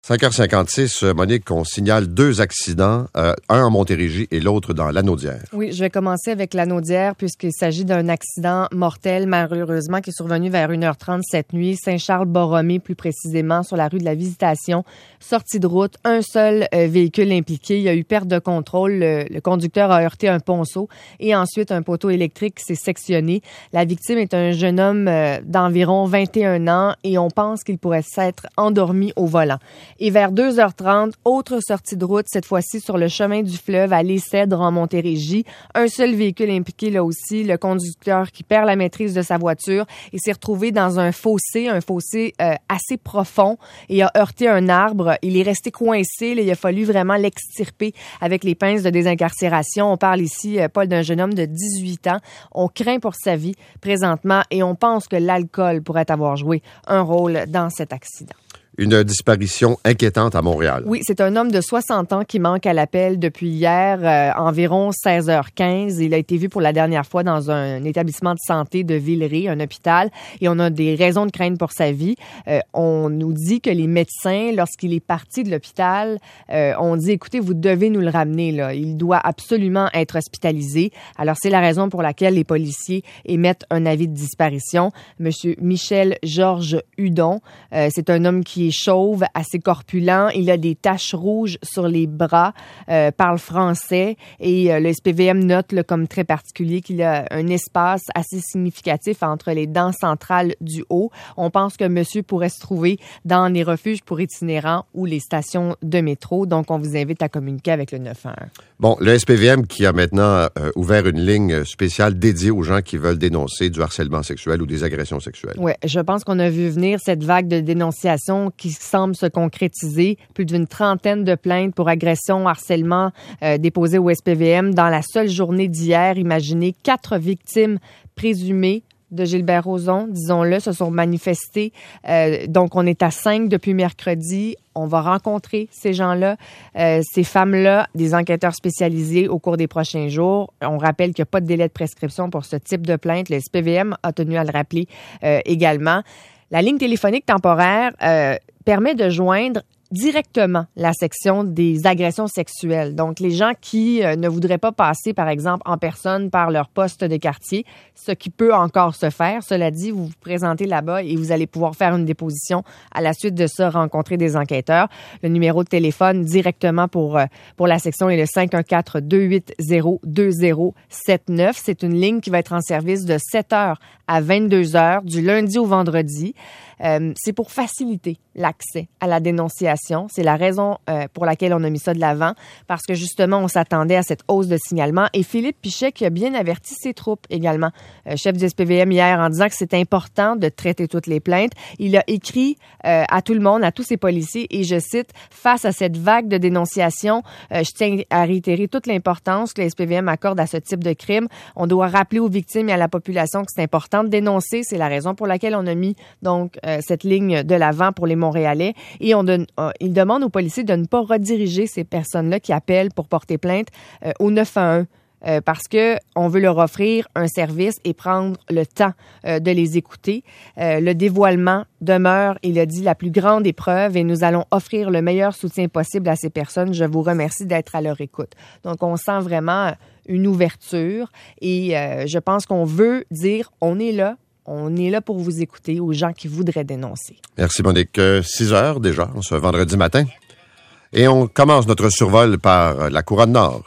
5h56, Monique, on signale 2 accidents, un en Montérégie et l'autre dans Lanaudière. Oui, je vais commencer avec Lanaudière puisqu'il s'agit d'un accident mortel, malheureusement, qui est survenu vers 1h30 cette nuit. Saint-Charles-Borromée, plus précisément, sur la rue de la Visitation. Sortie de route, un seul véhicule impliqué. Il y a eu perte de contrôle. Le conducteur a heurté un ponceau et ensuite un poteau électrique s'est sectionné. La victime est un jeune homme d'environ 21 ans et on pense qu'il pourrait s'être endormi au volant. Et vers 2h30, autre sortie de route, cette fois-ci sur le chemin du fleuve à Les-Cèdres en Montérégie. Un seul véhicule impliqué là aussi, le conducteur qui perd la maîtrise de sa voiture et s'est retrouvé dans un fossé assez profond et a heurté un arbre. Il est resté coincé, là, il a fallu vraiment l'extirper avec les pinces de désincarcération. On parle ici, Paul, d'un jeune homme de 18 ans. On craint pour sa vie présentement et on pense que l'alcool pourrait avoir joué un rôle dans cet accident. Une disparition inquiétante à Montréal. Oui, c'est un homme de 60 ans qui manque à l'appel depuis hier, environ 16h15. Il a été vu pour la dernière fois dans un établissement de santé de Villeray, un hôpital, et on a des raisons de crainte pour sa vie. On nous dit que les médecins, lorsqu'il est parti de l'hôpital, ont dit, écoutez, vous devez nous le ramener, là. Il doit absolument être hospitalisé. Alors, c'est la raison pour laquelle les policiers émettent un avis de disparition. Monsieur Michel-Georges Hudon, c'est un homme qui est chauve, assez corpulent. Il a des taches rouges sur les bras, parle français et le SPVM note là, comme très particulier qu'il a un espace assez significatif entre les dents centrales du haut. On pense que monsieur pourrait se trouver dans les refuges pour itinérants ou les stations de métro. Donc, on vous invite à communiquer avec le 911. Bon, le SPVM qui a maintenant ouvert une ligne spéciale dédiée aux gens qui veulent dénoncer du harcèlement sexuel ou des agressions sexuelles. Oui, je pense qu'on a vu venir cette vague de dénonciations qui semble se concrétiser. Plus d'une trentaine de plaintes pour agression, harcèlement déposées au SPVM. Dans la seule journée d'hier, imaginez 4 victimes présumées de Gilbert Rozon, disons-le, se sont manifestées. Donc, on est à 5 depuis mercredi. On va rencontrer ces gens-là, ces femmes-là, des enquêteurs spécialisés au cours des prochains jours. On rappelle qu'il n'y a pas de délai de prescription pour ce type de plainte. Le SPVM a tenu à le rappeler également. La ligne téléphonique temporaire permet de joindre directement la section des agressions sexuelles. Donc, les gens qui ne voudraient pas passer, par exemple, en personne par leur poste de quartier, ce qui peut encore se faire. Cela dit, vous vous présentez là-bas et vous allez pouvoir faire une déposition. À la suite de ça, rencontrer des enquêteurs. Le numéro de téléphone directement pour la section est le 514-280-2079. C'est une ligne qui va être en service de 7h à 22h du lundi au vendredi. C'est pour faciliter l'accès à la dénonciation. C'est la raison pour laquelle on a mis ça de l'avant, parce que justement, on s'attendait à cette hausse de signalement. Et Philippe Pichet qui a bien averti ses troupes également, chef du SPVM hier, en disant que c'est important de traiter toutes les plaintes. Il a écrit à tout le monde, à tous ses policiers, et je cite, « Face à cette vague de dénonciation, je tiens à réitérer toute l'importance que le SPVM accorde à ce type de crime. On doit rappeler aux victimes et à la population que c'est important de dénoncer. C'est la raison pour laquelle on a mis donc cette ligne de l'avant pour les Montréalais. Et il demande aux policiers de ne pas rediriger ces personnes-là qui appellent pour porter plainte au 911. Parce que on veut leur offrir un service et prendre le temps de les écouter. Le dévoilement demeure, il a dit, la plus grande épreuve et nous allons offrir le meilleur soutien possible à ces personnes. Je vous remercie d'être à leur écoute. Donc, on sent vraiment une ouverture et je pense qu'on veut dire, on est là pour vous écouter aux gens qui voudraient dénoncer. Merci Monique. 6h déjà, ce vendredi matin. Et on commence notre survol par la Couronne Nord.